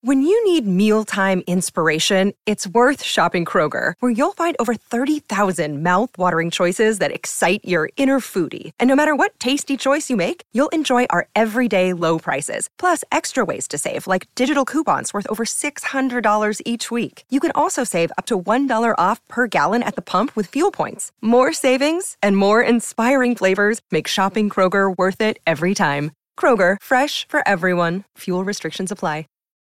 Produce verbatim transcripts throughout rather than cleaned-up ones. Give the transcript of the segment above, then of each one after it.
When you need mealtime inspiration, it's worth shopping Kroger, where you'll find over thirty thousand mouth-watering choices that excite your inner foodie. And no matter what tasty choice you make, you'll enjoy our everyday low prices, plus extra ways to save, like digital coupons worth over six hundred dollars each week. You can also save up to one dollar off per gallon at the pump with fuel points. More savings and more inspiring flavors make shopping Kroger worth it every time. Kroger, fresh for everyone. Fuel restrictions apply.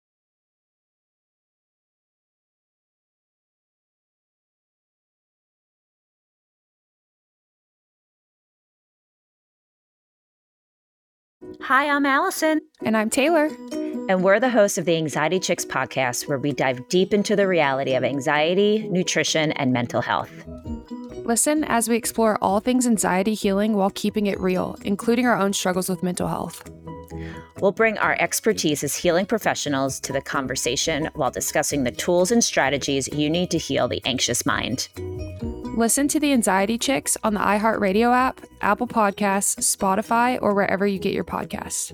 Hi, I'm Allison. And I'm Taylor. And we're the hosts of the Anxiety Chicks podcast, where we dive deep into the reality of anxiety, nutrition, and mental health. Listen as we explore all things anxiety healing while keeping it real, including our own struggles with mental health. We'll bring our expertise as healing professionals to the conversation while discussing the tools and strategies you need to heal the anxious mind. Listen to the Anxiety Chicks on the iHeartRadio app, Apple Podcasts, Spotify, or wherever you get your podcasts.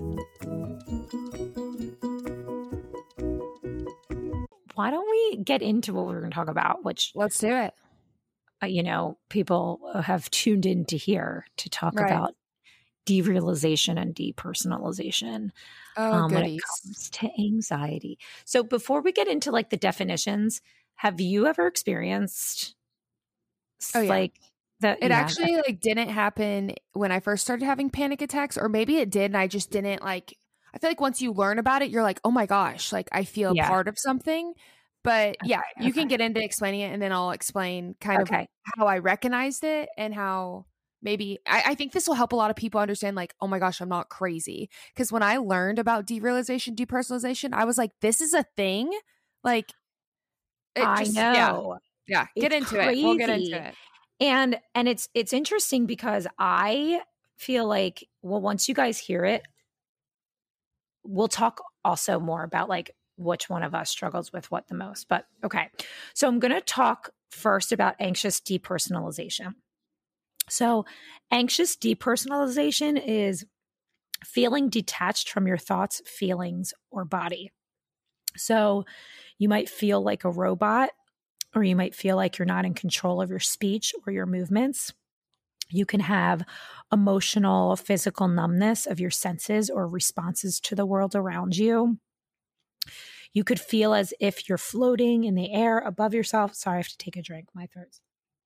Why don't we get into what we're going to talk about, which, Let's do it. uh, you know, people have tuned in to hear to talk Right. about derealization and depersonalization Oh, um, when it goodies. comes to anxiety. So before we get into like the definitions, have you ever experienced s- Oh, yeah. like that? It yeah, actually like didn't happen when I first started having panic attacks, or maybe it did and I just didn't like, I feel like once you learn about it, you're like, oh my gosh, like I feel Yeah. part of something. But yeah, Okay, you can okay. get into explaining it and then I'll explain kind Okay. of how I recognized it and how maybe I, I think this will help a lot of people understand like, oh my gosh, I'm not crazy. Because when I learned about derealization, depersonalization, I was like, this is a thing. Like, it I just, yeah, know. yeah. Get It's into it. We'll get crazy. into it. And and it's it's interesting because I feel like, well, once you guys hear it, we'll talk also more about like which one of us struggles with what the most. But okay. So I'm going to talk first about anxious depersonalization. So anxious depersonalization is feeling detached from your thoughts, feelings, or body. So you might feel like a robot, or you might feel like you're not in control of your speech or your movements. You can have emotional, physical numbness of your senses or responses to the world around you. You could feel as if you're floating in the air above yourself. Sorry, I have to take a drink. My throat's.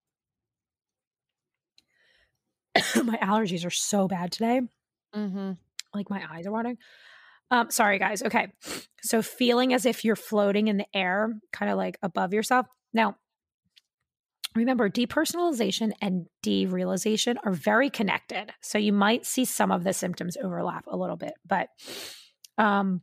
My allergies are so bad today. Mm-hmm. Like my eyes are watering. Um, sorry, guys. Okay. So feeling as if you're floating in the air, kind of like above yourself. Now, remember, depersonalization and derealization are very connected. So you might see some of the symptoms overlap a little bit, but um,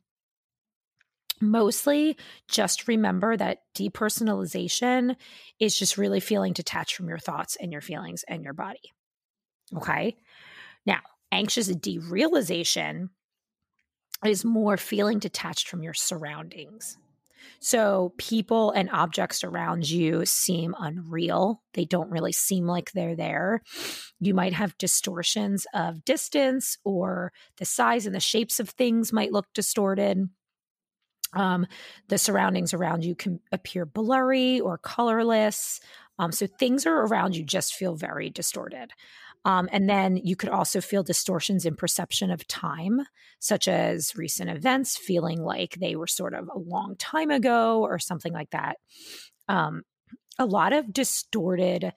mostly just remember that depersonalization is just really feeling detached from your thoughts and your feelings and your body. Okay. Now, anxious derealization is more feeling detached from your surroundings. So people and objects around you seem unreal. They don't really seem like they're there. You might have distortions of distance, or the size and the shapes of things might look distorted. Um, the surroundings around you can appear blurry or colorless. Um, so things are around you just feel very distorted. Um, and then you could also feel distortions in perception of time, such as recent events feeling like they were sort of a long time ago or something like that. Um, a lot of distorted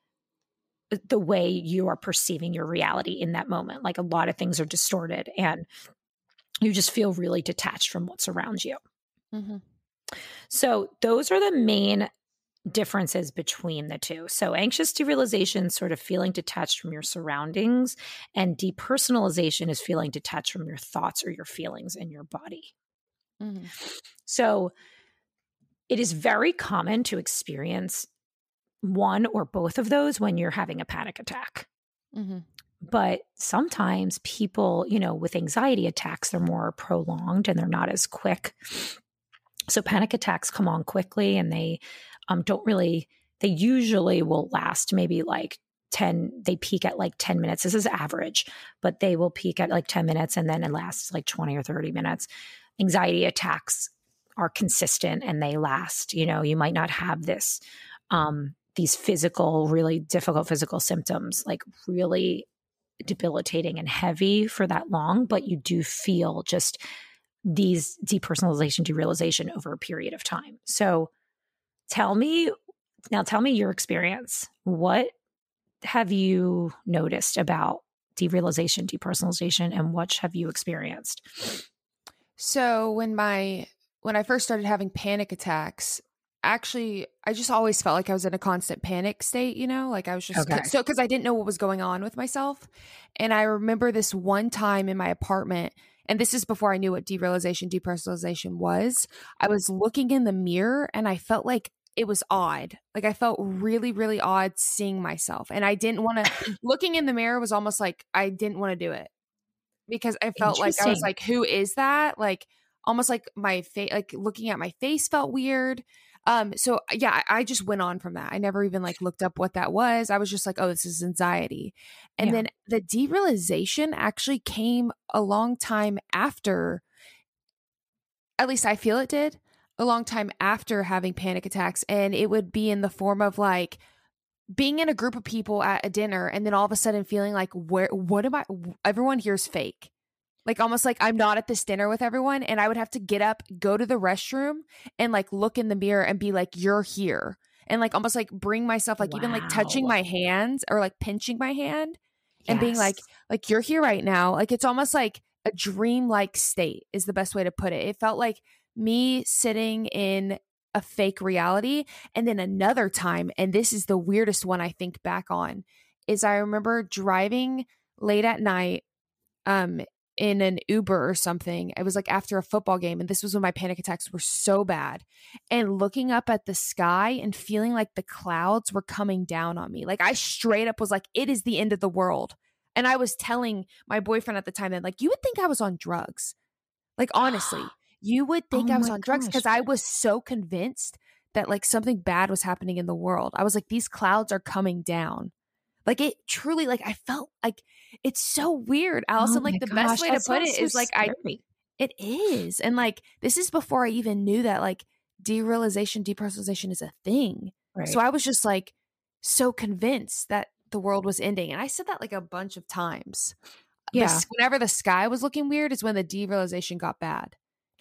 the way you are perceiving your reality in that moment. Like a lot of things are distorted and you just feel really detached from what's around you. Mm-hmm. So those are the main differences between the two. So anxious derealization, sort of feeling detached from your surroundings, and depersonalization is feeling detached from your thoughts or your feelings and your body. Mm-hmm. So it is very common to experience one or both of those when you're having a panic attack. Mm-hmm. But sometimes people, you know, with anxiety attacks, they're more prolonged and they're not as quick. So panic attacks come on quickly and they um, don't really, they usually will last maybe like ten, they peak at like ten minutes. This is average, but they will peak at like ten minutes and then it lasts like twenty or thirty minutes. Anxiety attacks are consistent and they last. You know, you might not have this, um, these physical, really difficult physical symptoms, like really debilitating and heavy for that long, but you do feel just these depersonalization, derealization over a period of time. So tell me, now tell me your experience. What have you noticed about derealization, depersonalization, and what have you experienced? So when my, when I first started having panic attacks, actually, I just always felt like I was in a constant panic state, you know, like I was just, Okay. so, cause I didn't know what was going on with myself. And I remember this one time in my apartment, and this is before I knew what derealization, depersonalization was. I was looking in the mirror and I felt like it was odd. Like I felt really, really odd seeing myself. And I didn't want to, looking in the mirror was almost like I didn't want to do it because I felt like I was like, who is that? Like almost like my face, like looking at my face felt weird. Um, so yeah, I, I just went on from that. I never even like looked up what that was. I was just like, oh, this is anxiety. And Yeah. then the derealization actually came a long time after, at least I feel it did, a long time after having panic attacks. And it would be in the form of like being in a group of people at a dinner and then all of a sudden feeling like, where, what am I, everyone here's fake. Like almost like I'm not at this dinner with everyone, and I would have to get up, go to the restroom and like look in the mirror and be like, you're here. And like almost like bring myself, like wow. even like touching my hands or like pinching my hand and yes. being like, like you're here right now. Like it's almost like a dream-like state is the best way to put it. It felt like me sitting in a fake reality. And then another time, and this is the weirdest one I think back on, is I remember driving late at night, um, in an Uber or something. It was like after a football game. And this was when my panic attacks were so bad. And looking up at the sky and feeling like the clouds were coming down on me. Like I straight up was like, it is the end of the world. And I was telling my boyfriend at the time that like, you would think I was on drugs. Like, honestly, you would think oh I was on gosh. drugs because I was so convinced that like something bad was happening in the world. I was like, these clouds are coming down. Like it truly, like I felt like it's so weird, Allison. Oh like the gosh, best way to put it so is like scary. I, it is. And like, this is before I even knew that like derealization, depersonalization is a thing. Right. So I was just like so convinced that the world was ending. And I said that like a bunch of times. Yeah. The, whenever the sky was looking weird is when the derealization got bad.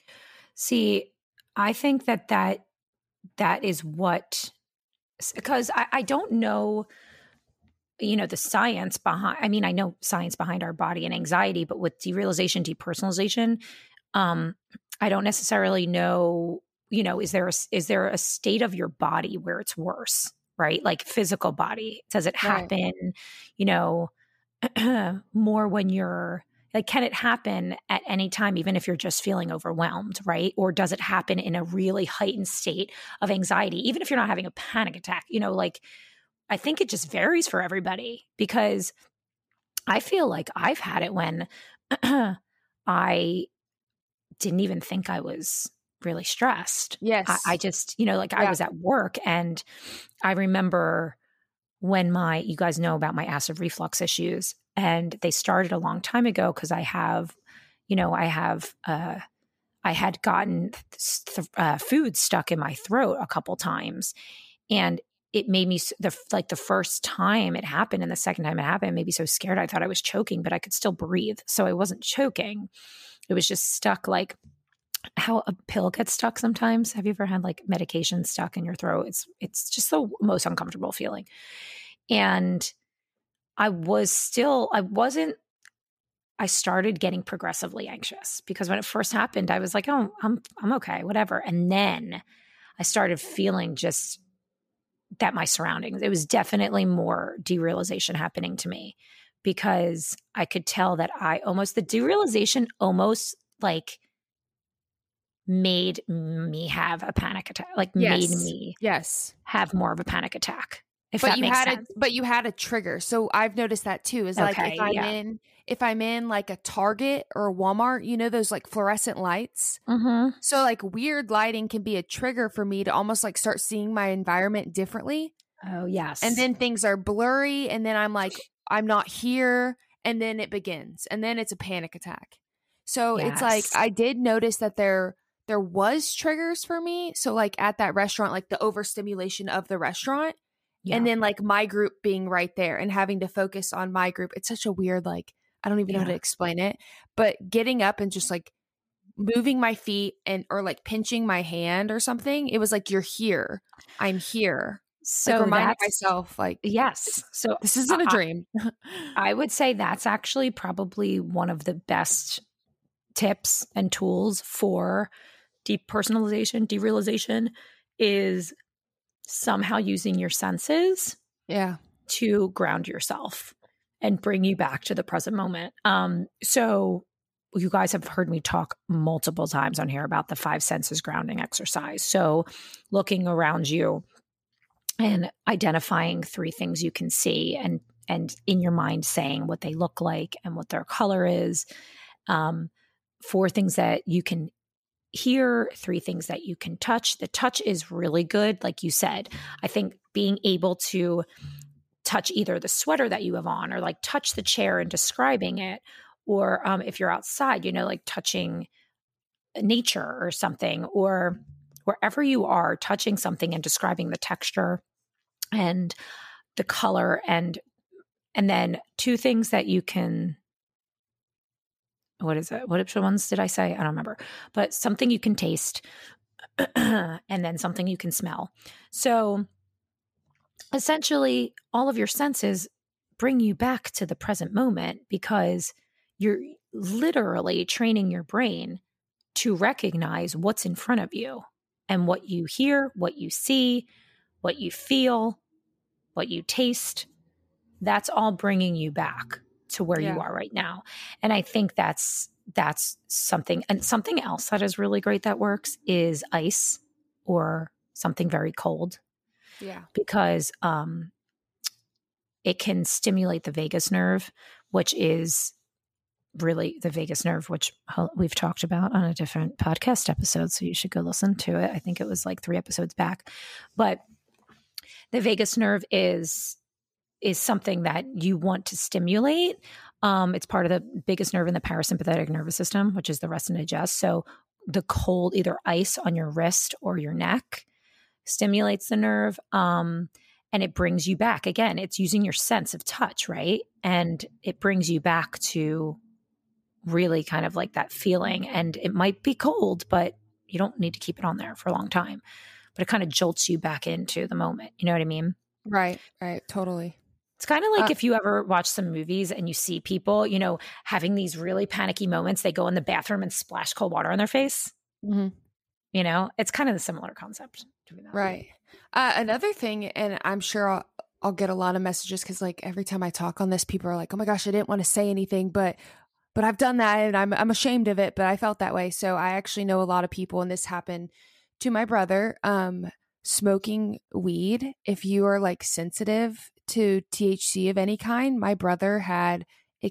See, I think that that, that is what, because I, I don't know, you know, the science behind, I mean, I know science behind our body and anxiety, but with derealization, depersonalization, um, I don't necessarily know, you know, is there a, is there a state of your body where it's worse, right? Like physical body, does it happen, right. you know, more when you're like, can it happen at any time, even if you're just feeling overwhelmed, right? Or does it happen in a really heightened state of anxiety, even if you're not having a panic attack, you know, like, I think it just varies for everybody because I feel like I've had it when I didn't even think I was really stressed. Yes. I, I just, you know, like yeah. I was at work and I remember when my, you guys know about my acid reflux issues and they started a long time ago because I have, you know, I have, uh, I had gotten th- uh, food stuck in my throat a couple times and it made me the like the first time it happened and the second time it happened, it made me so scared. I thought I was choking, but I could still breathe. So I wasn't choking. It was just stuck like how a pill gets stuck sometimes. Have you ever had like medication stuck in your throat? It's it's just the most uncomfortable feeling. And I was still, I wasn't, I started getting progressively anxious because when it first happened, I was like, oh, I'm I'm okay, whatever. And then I started feeling just that my surroundings, it was definitely more derealization happening to me because I could tell that I almost, the derealization almost like made me have a panic attack, like yes. made me yes. have more of a panic attack. If but that you makes had sense. a, but you had a trigger. So I've noticed that too, is like okay, if I'm yeah. in, if I'm in like a Target or a Walmart, you know, those like fluorescent lights. Mm-hmm. So like weird lighting can be a trigger for me to almost like start seeing my environment differently. Oh, yes. And then things are blurry. And then I'm like, I'm not here. And then it begins. And then it's a panic attack. So yes. it's like, I did notice that there, there was triggers for me. So like at that restaurant, like the overstimulation of the restaurant, yeah. and then like my group being right there and having to focus on my group. It's such a weird, like, I don't even yeah. know how to explain it, but getting up and just like moving my feet and, or like pinching my hand or something. It was like, you're here. I'm here. So like reminding myself like, yes. So this isn't a dream. I, I would say that's actually probably one of the best tips and tools for depersonalization, derealization, is somehow using your senses yeah. to ground yourself and bring you back to the present moment. Um, so you guys have heard me talk multiple times on here about the five senses grounding exercise. So looking around you and identifying three things you can see, and and in your mind saying what they look like and what their color is. Um, four things that you can hear, three things that you can touch. The touch is really good. Like you said, I think being able to touch either the sweater that you have on, or like touch the chair and describing it, or um, if you're outside, you know, like touching nature or something, or wherever you are, touching something and describing the texture and the color, and and then two things that you can, what is it? What ones did I say? I don't remember, but something you can taste and then something you can smell. So essentially all of your senses bring you back to the present moment, because you're literally training your brain to recognize what's in front of you and what you hear, what you see, what you feel, what you taste. That's all bringing you back to where yeah. you are right now. And I think that's that's something. And something else that is really great that works is ice or something very cold. Yeah. Because um, it can stimulate the vagus nerve, which is really the vagus nerve, which we've talked about on a different podcast episode. So you should go listen to it. I think it was like three episodes back. But the vagus nerve is is something that you want to stimulate. Um, it's part of the biggest nerve in the parasympathetic nervous system, which is the rest and digest. So the cold, either ice on your wrist or your neck, stimulates the nerve. Um, and it brings you back. Again, it's using your sense of touch, right? And it brings you back to really kind of like that feeling. And it might be cold, but you don't need to keep it on there for a long time. But it kind of jolts you back into the moment. You know what I mean? Right, right. Totally. It's kind of like uh, if you ever watch some movies and you see people, you know, having these really panicky moments, they go in the bathroom and splash cold water on their face. Mm-hmm. You know, it's kind of the similar concept. Right. Uh, another thing, and I'm sure I'll, I'll get a lot of messages because like every time I talk on this, people are like, oh my gosh, I didn't want to say anything, but but I've done that and I'm I'm ashamed of it, but I felt that way. So I actually know a lot of people, and this happened to my brother, um, smoking weed. If you are like sensitive to T H C of any kind, my brother had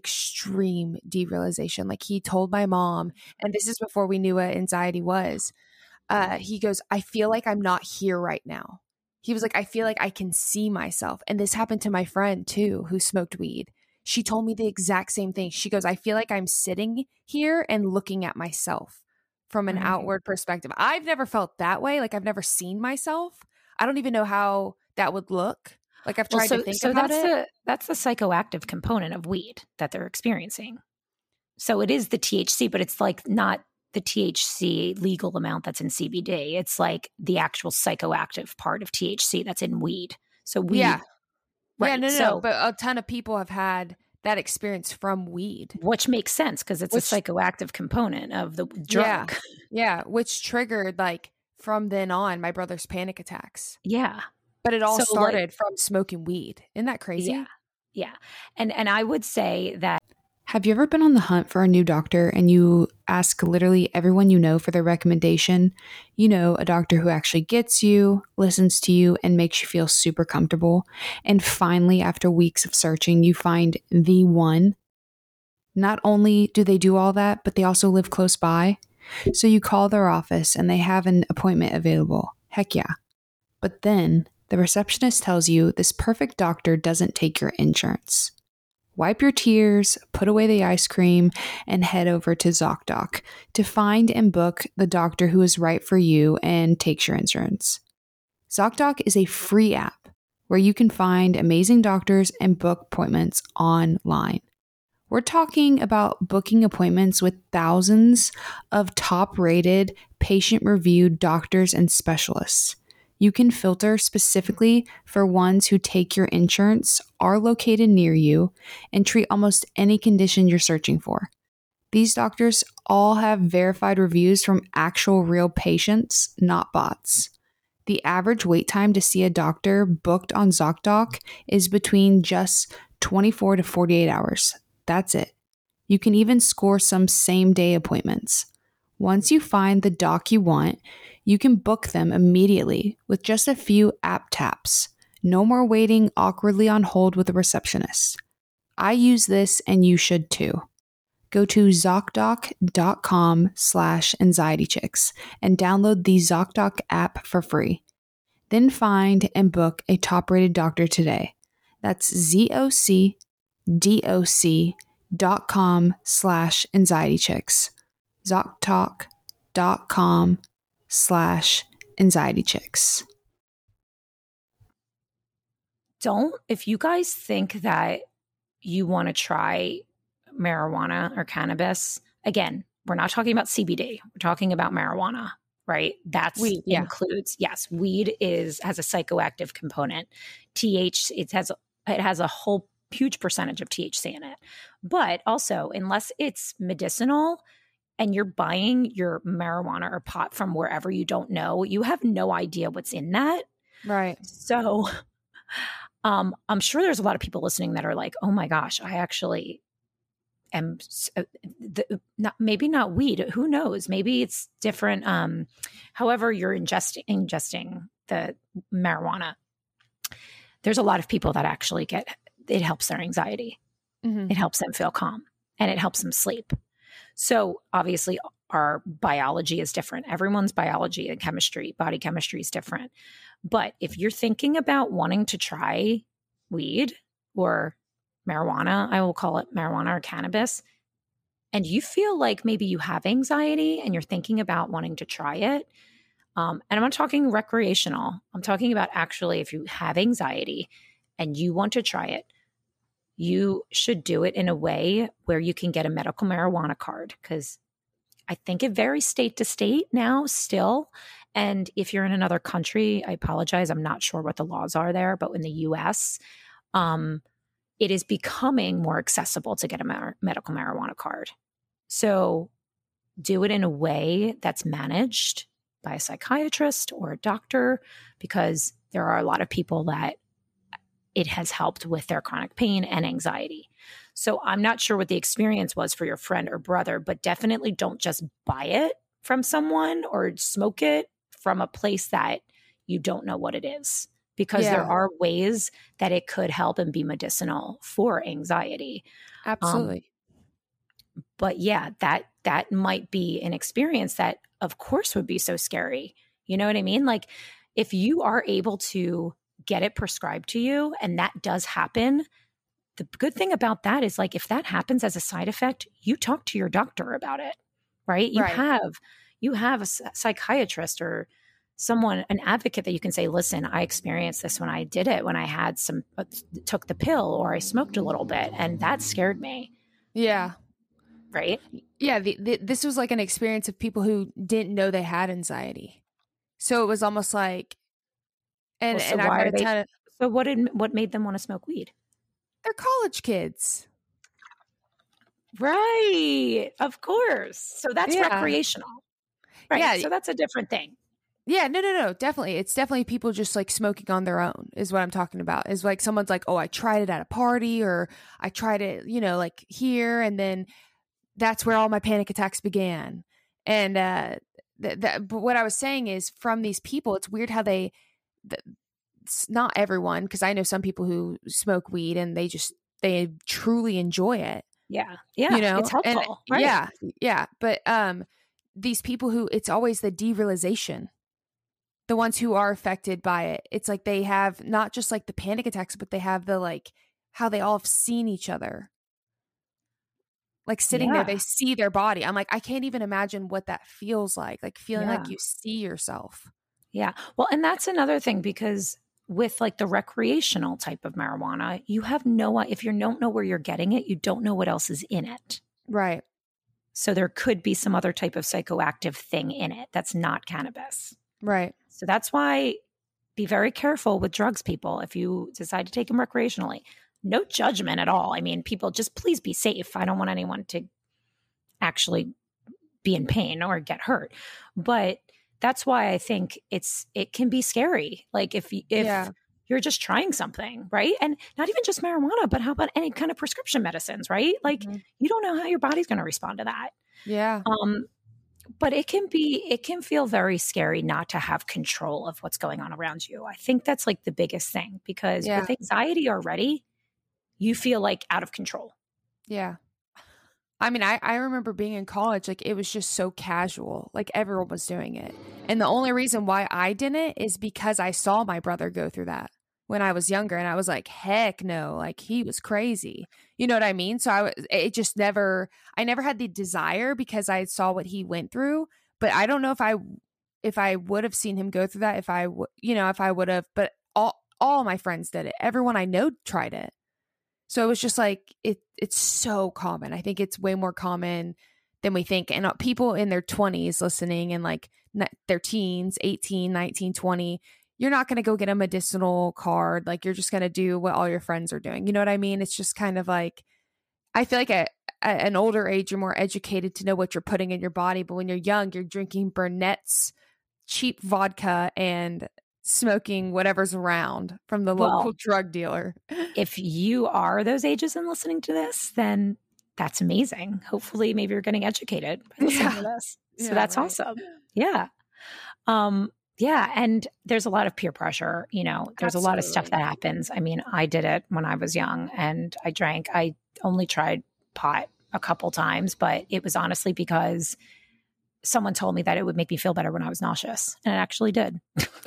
extreme derealization. Like he told my mom, and this is before we knew what anxiety was. Uh, he goes, I feel like I'm not here right now. He was like, I feel like I can see myself. And this happened to my friend too, who smoked weed. She told me the exact same thing. She goes, I feel like I'm sitting here and looking at myself from an mm-hmm. outward perspective. I've never felt that way. Like I've never seen myself. I don't even know how that would look. Like I've tried well, so, to think so about that's it. The, that's the psychoactive component of weed that they're experiencing. So it is the T H C, but it's like not the T H C legal amount that's in C B D. It's like the actual psychoactive part of T H C that's in weed. So weed. Yeah. Right. Yeah, no, no, so, no. But a ton of people have had that experience from weed. Which makes sense because it's which, a psychoactive component of the drug. Yeah. Yeah. Which triggered like from then on my brother's panic attacks. Yeah. But it all so, started like, from smoking weed. Isn't that crazy? Yeah. Yeah. And and I would say that. Have you ever been on the hunt for a new doctor and you ask literally everyone you know for their recommendation? You know, a doctor who actually gets you, listens to you, and makes you feel super comfortable. And finally, after weeks of searching, you find the one. Not only do they do all that, but they also live close by. So you call their office and they have an appointment available. Heck yeah. But then the receptionist tells you this perfect doctor doesn't take your insurance. Wipe your tears, put away the ice cream, and head over to ZocDoc to find and book the doctor who is right for you and takes your insurance. ZocDoc is a free app where you can find amazing doctors and book appointments online. We're talking about booking appointments with thousands of top-rated, patient-reviewed doctors and specialists. You can filter specifically for ones who take your insurance, are located near you, and treat almost any condition you're searching for. These doctors all have verified reviews from actual real patients, not bots. The average wait time to see a doctor booked on ZocDoc is between just twenty-four to forty-eight hours. That's it. You can even score some same-day appointments. Once you find the doc you want, you can book them immediately with just a few app taps. No more waiting awkwardly on hold with a receptionist. I use this and you should too. Go to ZocDoc.com slash anxietychicks and download the ZocDoc app for free. Then find and book a top-rated doctor today. That's Z-O-C-D-O-C dot com slash anxietychicks. ZocDoc.com slash anxietychicks. Don't, if you guys think that you want to try marijuana or cannabis, again, we're not talking about C B D. We're talking about marijuana, right? That's Weed, yeah. includes, yes, weed is has a psychoactive component. T H C, it has it has a whole huge percentage of T H C in it. But also, unless it's medicinal and you're buying your marijuana or pot from wherever you don't know, you have no idea what's in that. Right. So um, I'm sure there's a lot of people listening that are like, oh my gosh, I actually am, uh, the, not, maybe not weed. Who knows? Maybe it's different. Um, however you're ingesting, ingesting the marijuana, there's a lot of people that actually get, it helps their anxiety. Mm-hmm. It helps them feel calm and it helps them sleep. So obviously our biology is different. Everyone's biology and chemistry, body chemistry is different. But if you're thinking about wanting to try weed or marijuana, I will call it marijuana or cannabis, and you feel like maybe you have anxiety and you're thinking about wanting to try it, um, and I'm not talking recreational. I'm talking about actually if you have anxiety and you want to try it, you should do it in a way where you can get a medical marijuana card, because I think it varies state to state now still. And if you're in another country, I apologize, I'm not sure what the laws are there, but in the U S, um, it is becoming more accessible to get a mar- medical marijuana card. So do it in a way that's managed by a psychiatrist or a doctor, because there are a lot of people that it has helped with their chronic pain and anxiety. So I'm not sure what the experience was for your friend or brother, but definitely don't just buy it from someone or smoke it from a place that you don't know what it is, because yeah. there are ways that it could help and be medicinal for anxiety. Absolutely. Um, but yeah, that that might be an experience that of course would be so scary. You know what I mean? Like if you are able to get it prescribed to you and that does happen, the good thing about that is like if that happens as a side effect, you talk to your doctor about it, right? You right. have you have a psychiatrist or someone, an advocate that you can say, listen, I experienced this when I did it, when I had some, uh, took the pill or I smoked a little bit and that scared me. Yeah. Right? Yeah. The, the, this was like an experience of people who didn't know they had anxiety. So it was almost like, and, well, so and I've heard a ton of, so what did, what made them want to smoke weed? They're college kids. Right. Of course. So that's yeah. recreational. Right. Yeah. So that's a different thing. Yeah, no, no, no, definitely. It's definitely people just like smoking on their own is what I'm talking about. Is like someone's like, oh, I tried it at a party or I tried it, you know, like here. And then that's where all my panic attacks began. And uh, th- that, but what I was saying is from these people, it's weird how they, th- it's not everyone, because I know some people who smoke weed and they just, they truly enjoy it. Yeah. Yeah. You know, it's helpful. And, right. Yeah. Yeah. But um, these people who it's always the derealization. The ones who are affected by it, it's like they have not just like the panic attacks, but they have the like how they all have seen each other. Like sitting Yeah. there, they see their body. I'm like, I can't even imagine what that feels like. Like feeling Yeah. like you see yourself. Yeah. Well, and that's another thing, because with like the recreational type of marijuana, you have no, if you don't know where you're getting it, you don't know what else is in it. Right. So there could be some other type of psychoactive thing in it that's not cannabis. Right. So that's why be very careful with drugs, people, if you decide to take them recreationally. No judgment at all. I mean, people, just please be safe. I don't want anyone to actually be in pain or get hurt. But that's why I think it's it can be scary. Like if if Yeah. you're just trying something, right? And not even just marijuana, but how about any kind of prescription medicines, right? Like Mhm. you don't know how your body's going to respond to that. Yeah. Um, but it can be, it can feel very scary not to have control of what's going on around you. I think that's like the biggest thing, because Yeah. with anxiety already, you feel like out of control. Yeah. I mean, I, I remember being in college, like it was just so casual, like everyone was doing it. And the only reason why I didn't is because I saw my brother go through that when I was younger. And I was like, heck no, like he was crazy. You know what I mean? So I was, it just never, I never had the desire because I saw what he went through. But I don't know if I, if I would have seen him go through that, if I, w- you know, if I would have, but all, all my friends did it. Everyone I know tried it. So it was just like, it. it's so common. I think it's way more common than we think. And uh, people in their twenties listening and like n- their teens, eighteen, nineteen, twenty, you're not going to go get a medicinal card. Like you're just going to do what all your friends are doing. You know what I mean? It's just kind of like, I feel like at, at an older age, you're more educated to know what you're putting in your body. But when you're young, you're drinking Burnett's cheap vodka and smoking whatever's around from the Well, local drug dealer. If you are those ages and listening to this, then that's amazing. Hopefully, maybe you're getting educated by listening Yeah. to this. So Yeah, that's right. awesome. Yeah. Um, yeah. And there's a lot of peer pressure. You know, there's a lot of stuff Absolutely. that happens. I mean, I did it when I was young and I drank. I only tried pot a couple times, but it was honestly because someone told me that it would make me feel better when I was nauseous. And it actually did.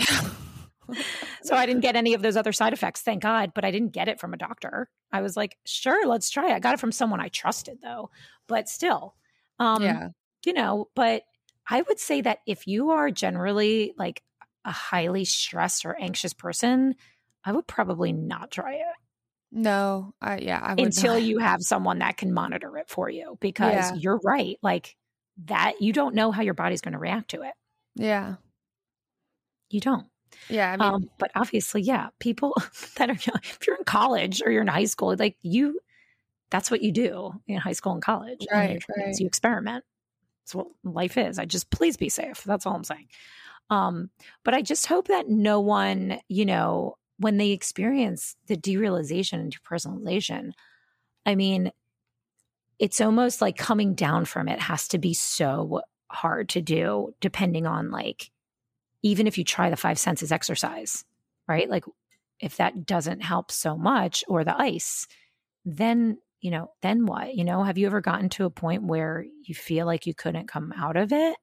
So I didn't get any of those other side effects, thank God, but I didn't get it from a doctor. I was like, sure, let's try it. I got it from someone I trusted though, but still, um, Yeah. you know, but I would say that if you are generally like a highly stressed or anxious person, I would probably not try it No, I yeah, I would until not. you have someone that can monitor it for you, because Yeah. you're right. Like that, you don't know how your body's going to react to it. Yeah. You don't. Yeah. I mean, Um, but obviously, yeah, people that are, if you're in college or you're in high school, like you, that's what you do in high school and college. And Right, you, right. You experiment. That's what life is. I just, please be safe. That's all I'm saying. Um, but I just hope that no one, you know, when they experience the derealization and depersonalization, I mean, it's almost like coming down from it has to be so hard to do, depending on like, even if you try the five senses exercise, right? Like if that doesn't help so much, or the ice, then, you know, then what? You know, have you ever gotten to a point where you feel like you couldn't come out of it?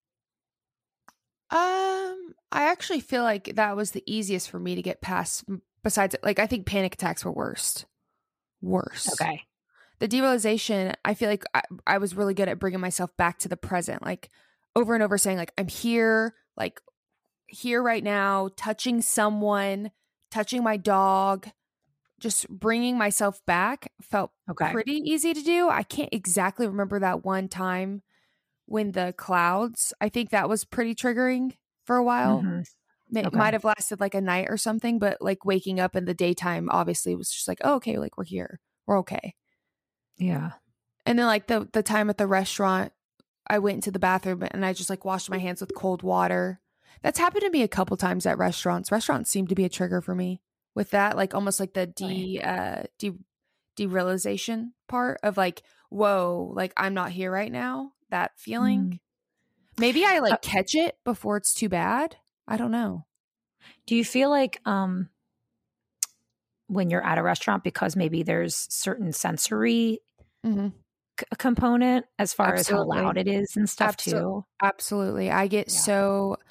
um, I actually feel like that was the easiest for me to get past. m- Besides, like I think panic attacks were worst. Worst. Okay. The derealization, I feel like I, I was really good at bringing myself back to the present, like over and over saying like, I'm here, like here right now, touching someone, touching my dog, just bringing myself back felt Okay. pretty easy to do. I can't exactly remember that one time when the clouds, I think that was pretty triggering for a while. Mhm. It Okay. might have lasted like a night or something, but like waking up in the daytime obviously was just like, oh, okay, like we're here. We're okay. Yeah. And then like the the time at the restaurant, I went into the bathroom and I just like washed my hands with cold water. That's happened to me a couple times at restaurants. Restaurants seem to be a trigger for me with that, like almost like the de uh de derealization part of like, whoa, like I'm not here right now. That feeling. Mm. Maybe I like Uh, catch it before it's too bad. I don't know. Do you feel like um, when you're at a restaurant, because maybe there's certain sensory Mm-hmm. c- component as far Absolutely. as how loud it is and stuff Absol- too? Absolutely. I get Yeah. so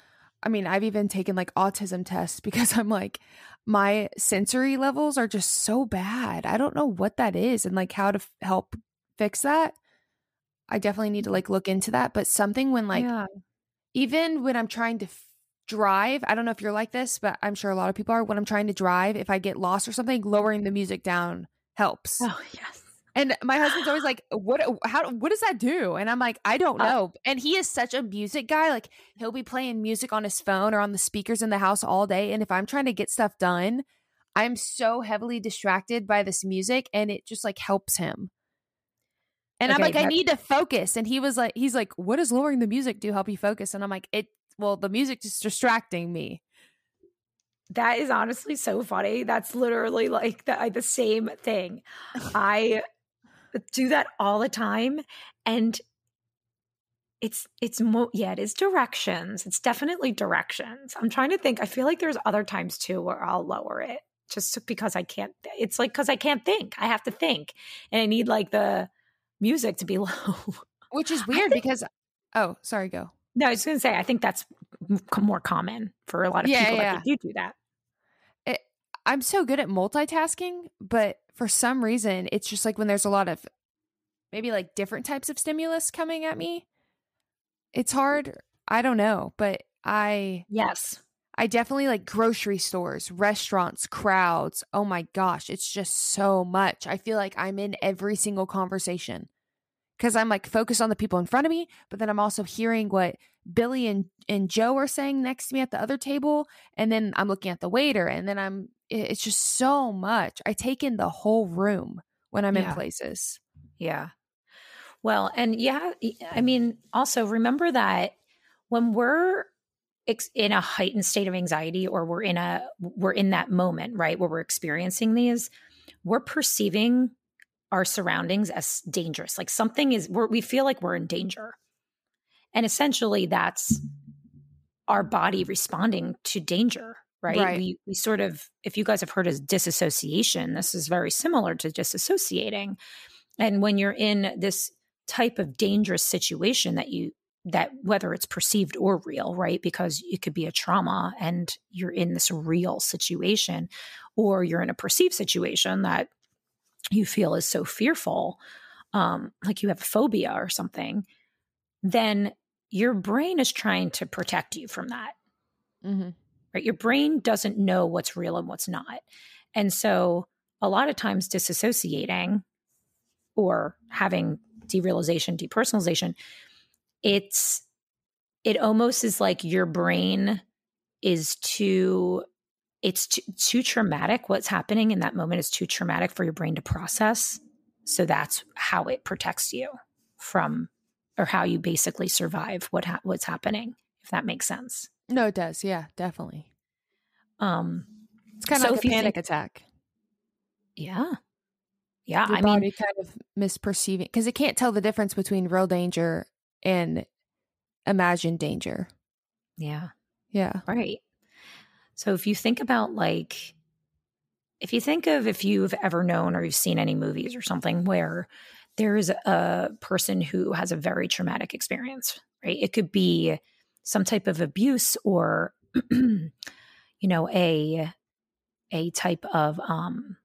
I mean, I've even taken like autism tests because I'm like, my sensory levels are just so bad. I don't know what that is and like how to f- help fix that. I definitely need to like look into that. But something when like, Yeah. even when I'm trying to f- drive, I don't know if you're like this, but I'm sure a lot of people are. When I'm trying to drive, if I get lost or something, lowering the music down helps. Oh, yes. And my husband's always like, "What? How? What does that do?" And I'm like, "I don't know." Uh, and he is such a music guy. Like he'll be playing music on his phone or on the speakers in the house all day. And if I'm trying to get stuff done, I'm so heavily distracted by this music, and it just like helps him. And okay, I'm like, I need to focus. And he was like, he's like, "What does lowering the music do help you focus?" And I'm like, "It. Well, the music is distracting me." That is honestly so funny. That's literally like the the same thing. I do that all the time, and it's it's mo- yeah, it is directions. It's definitely directions. I'm trying to think. I feel like there's other times too where I'll lower it just because I can't. It's like because I can't think. I have to think, and I need like the music to be low, which is weird think, because. Oh, sorry. Go. No, I was going to say I think that's more common for a lot of yeah, people yeah. that do do that. It, I'm so good at multitasking, but for some reason, it's just like when there's a lot of maybe like different types of stimulus coming at me, it's hard. I don't know, but I yes, I definitely like grocery stores, restaurants, crowds. Oh my gosh, it's just so much. I feel like I'm in every single conversation because I'm like focused on the people in front of me, but then I'm also hearing what Billy and, and Joe are saying next to me at the other table. And then I'm looking at the waiter, and then I'm, it's just so much. I take in the whole room when I'm yeah. in places. Yeah. Well, and yeah, I mean, also remember that when we're ex- in a heightened state of anxiety, or we're in a, we're in that moment, right, where we're experiencing these, we're perceiving our surroundings as dangerous. Like something is, we're, we feel like we're in danger. And essentially that's our body responding to danger, right? right? We we sort of, if you guys have heard of disassociation, this is very similar to disassociating. And when you're in this type of dangerous situation that you, that whether it's perceived or real, right? Because it could be a trauma and you're in this real situation, or you're in a perceived situation that you feel is so fearful, um, like you have a phobia or something, then your brain is trying to protect you from that. Mm-hmm. Right? Your brain doesn't know what's real and what's not. And so a lot of times disassociating or having derealization, depersonalization, it's, it almost is like your brain is too, it's too, too traumatic. What's happening in that moment is too traumatic for your brain to process. So that's how it protects you from, or how you basically survive what ha- what's happening, if that makes sense. No, it does. Yeah, definitely. Um, it's kind of so like a panic think, attack. Yeah. Yeah. Your I body mean, kind of misperceiving, because it can't tell the difference between real danger and imagined danger. Yeah. Yeah. Right. So if you think about like, if you think of, if you've ever known or you've seen any movies or something where there's a person who has a very traumatic experience, right? It could be some type of abuse, or, you know, a, a type of, um,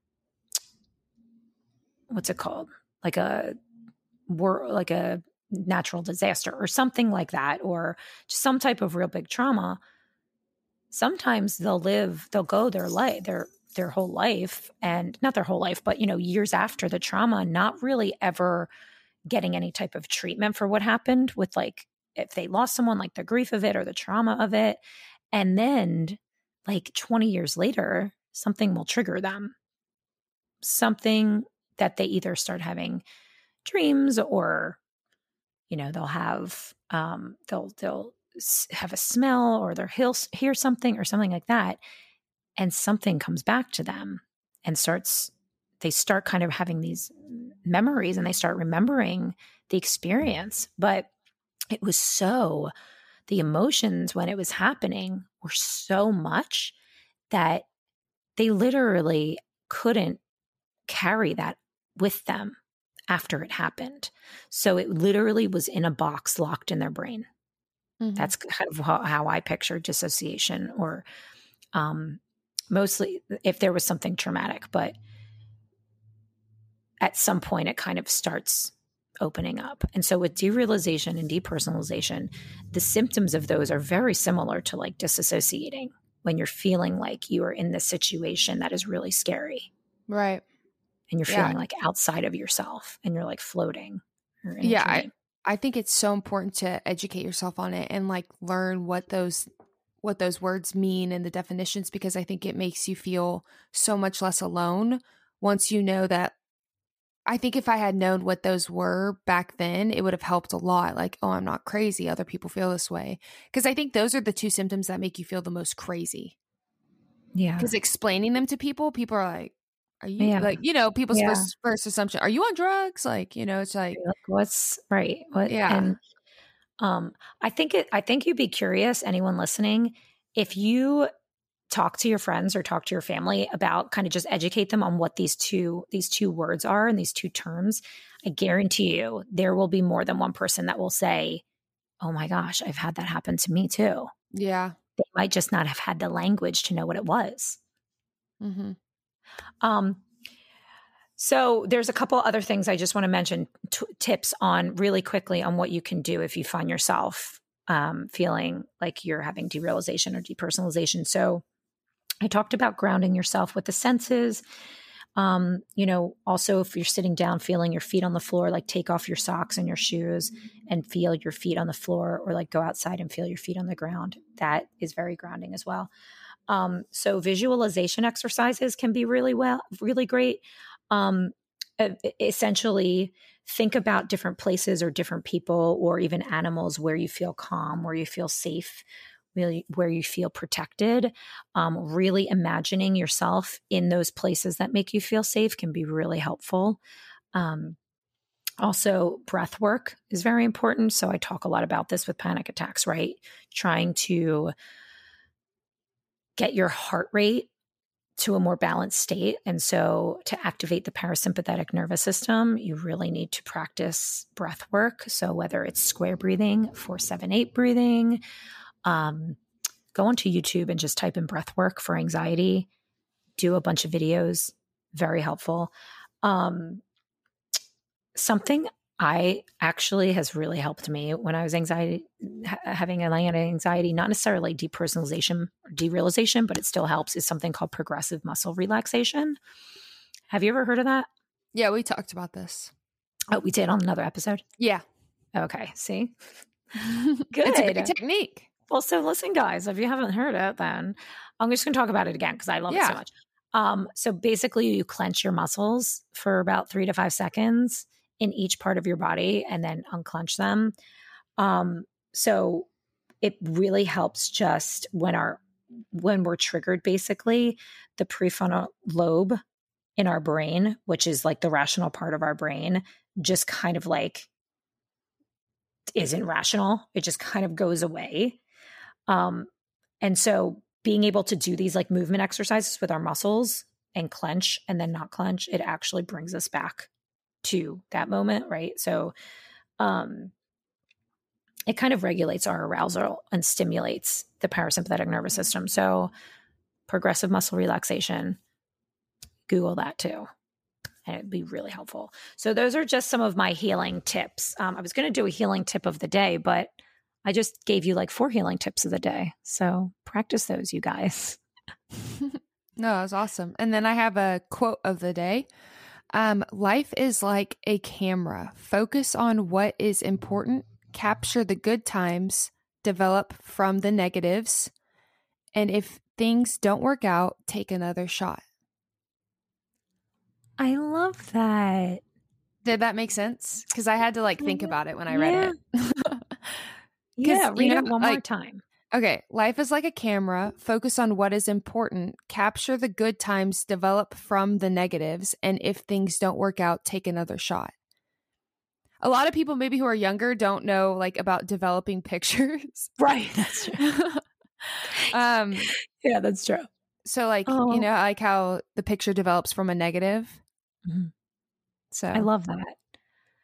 what's it called? Like a war, like a natural disaster or something like that, or just some type of real big trauma. Sometimes they'll live, they'll go their life, their, their whole life, and not their whole life, but, you know, years after the trauma, not really ever getting any type of treatment for what happened with, like, if they lost someone, like the grief of it or the trauma of it. And then like twenty years later, something will trigger them. Something that they either start having dreams, or, you know, they'll have, um, they'll, they'll have a smell, or they'll hear, hear something or something like that. And something comes back to them and starts, they start kind of having these memories, and they start remembering the experience. But it was so, the emotions when it was happening were so much that they literally couldn't carry that with them after it happened. So it literally was in a box locked in their brain. Mm-hmm. That's kind of how, how I picture dissociation, or um, mostly if there was something traumatic, but at some point it kind of starts opening up. And so with derealization and depersonalization, the symptoms of those are very similar to like disassociating, when you're feeling like you are in this situation that is really scary. Right. And you're yeah. feeling like outside of yourself, and you're like floating. Or in yeah. a dream. I, I think it's so important to educate yourself on it and like learn what those what those words mean and the definitions, because I think it makes you feel so much less alone once you know that. I think if I had known what those were back then, it would have helped a lot. Like, oh, I'm not crazy. Other people feel this way. Because I think those are the two symptoms that make you feel the most crazy. Yeah. Because explaining them to people, people are like, are you yeah. like, you know, people's yeah. first, first assumption, are you on drugs? Like, you know, it's like, like what's right. What, yeah. And um, I think it, I think you'd be curious, anyone listening, if you talk to your friends or talk to your family about, kind of just educate them on what these two these two words are and these two terms. I guarantee you there will be more than one person that will say, oh my gosh, I've had that happen to me too. Yeah. They might just not have had the language to know what it was. Mm-hmm. Um, so there's a couple other things I just want to mention, t- tips on really quickly on what you can do if you find yourself um, feeling like you're having derealization or depersonalization. So I talked about grounding yourself with the senses. Um, you know, also if you're sitting down, feeling your feet on the floor, like take off your socks and your shoes and feel your feet on the floor, or like go outside and feel your feet on the ground. That is very grounding as well. Um, so visualization exercises can be really well, really great. Um, essentially think about different places or different people or even animals where you feel calm, where you feel safe, really where you feel protected. Um, really imagining yourself in those places that make you feel safe can be really helpful. Um, also, breath work is very important. So I talk a lot about this with panic attacks, right? Trying to get your heart rate to a more balanced state. And so to activate the parasympathetic nervous system, you really need to practice breath work. So whether it's square breathing, four, seven, eight breathing, um, go onto YouTube and just type in breath work for anxiety, do a bunch of videos, very helpful. Um, something I actually has really helped me when I was anxiety, ha- having anxiety, not necessarily depersonalization or derealization, but it still helps, is something called progressive muscle relaxation. Have you ever heard of that? Yeah, we talked about this. Oh, we did on another episode? Yeah. Okay, see? Good. It's a great technique. Well, so listen, guys, if you haven't heard it, then I'm just going to talk about it again because I love yeah. it so much. Um, so basically, you clench your muscles for about three to five seconds in each part of your body and then unclench them. Um, so it really helps just when our when we're triggered, basically, the prefrontal lobe in our brain, which is like the rational part of our brain, just kind of like isn't rational. It just kind of goes away. Um, and so being able to do these like movement exercises with our muscles and clench and then not clench, it actually brings us back to that moment, right? So um, it kind of regulates our arousal and stimulates the parasympathetic nervous system. So progressive muscle relaxation, Google that too. And it'd be really helpful. So those are just some of my healing tips. Um, I was going to do a healing tip of the day, but I just gave you like four healing tips of the day. So practice those, you guys. No, that was awesome. And then I have a quote of the day. Um, life is like a camera. Focus on what is important, capture the good times, develop from the negatives. And if things don't work out, take another shot. I love that. Did that make sense? Because I had to like think about it when I read yeah. it. Yeah, read you know, it one like, more time. Okay, life is like a camera. Focus on what is important, capture the good times, develop from the negatives, and if things don't work out, take another shot. A lot of people maybe who are younger don't know like about developing pictures. Right, that's true. um, yeah, that's true. So like, oh. you know, like how the picture develops from a negative. Mm-hmm. So I love that.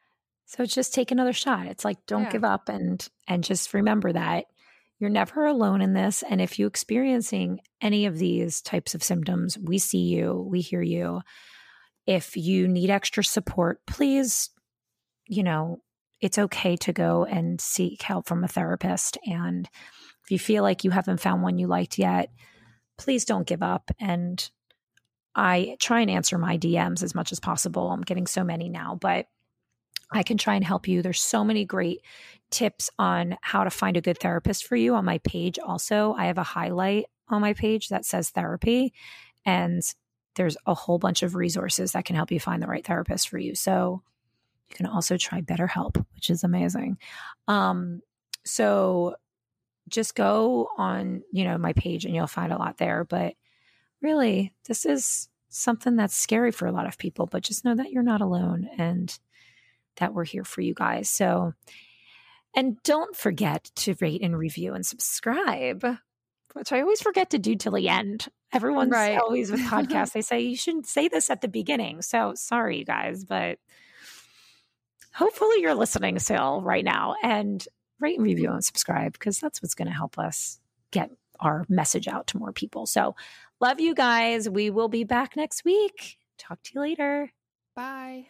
So just take another shot. It's like, don't Yeah. give up, and and just remember that you're never alone in this. And if you're experiencing any of these types of symptoms, we see you, we hear you. If you need extra support, please, you know, it's okay to go and seek help from a therapist. And if you feel like you haven't found one you liked yet, please don't give up. And I try and answer my D Ms as much as possible. I'm getting so many now, but I can try and help you. There's so many great tips on how to find a good therapist for you on my page. Also, I have a highlight on my page that says therapy, and there's a whole bunch of resources that can help you find the right therapist for you. So you can also try BetterHelp, which is amazing. Um, so just go on, you know, my page and you'll find a lot there. But really, this is something that's scary for a lot of people, but just know that you're not alone and that we're here for you guys. So, and don't forget to rate and review and subscribe, which I always forget to do till the end. Everyone's Right. always with podcasts. They say you shouldn't say this at the beginning. So sorry, you guys, but hopefully you're listening still right now, and rate and review and subscribe, because that's what's going to help us get our message out to more people. So love you guys. We will be back next week. Talk to you later. Bye.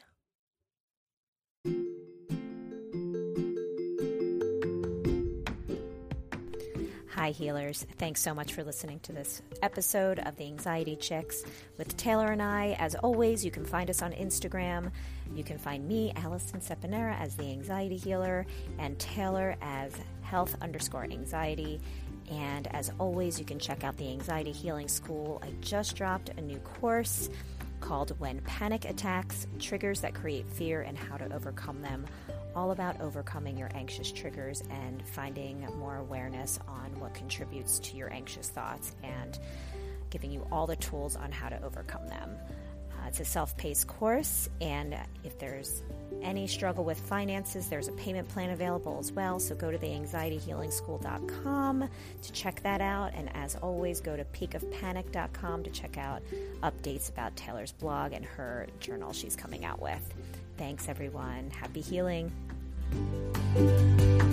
Hi, healers. Thanks so much for listening to this episode of the Anxiety Chicks with Taylor and I. As always, you can find us on Instagram. You can find me, Allison Sepanera, as the Anxiety Healer, and Taylor as health underscore anxiety. And as always, you can check out the Anxiety Healing School. I just dropped a new course called When Panic Attacks, Triggers That Create Fear and How to Overcome Them. All about overcoming your anxious triggers and finding more awareness on what contributes to your anxious thoughts, and giving you all the tools on how to overcome them. Uh, it's a self-paced course, and if there's any struggle with finances, there's a payment plan available as well. So go to the anxiety healing school dot com to check that out. And as always, go to peak of panic dot com to check out updates about Taylor's blog and her journal she's coming out with. Thanks, everyone. Happy healing.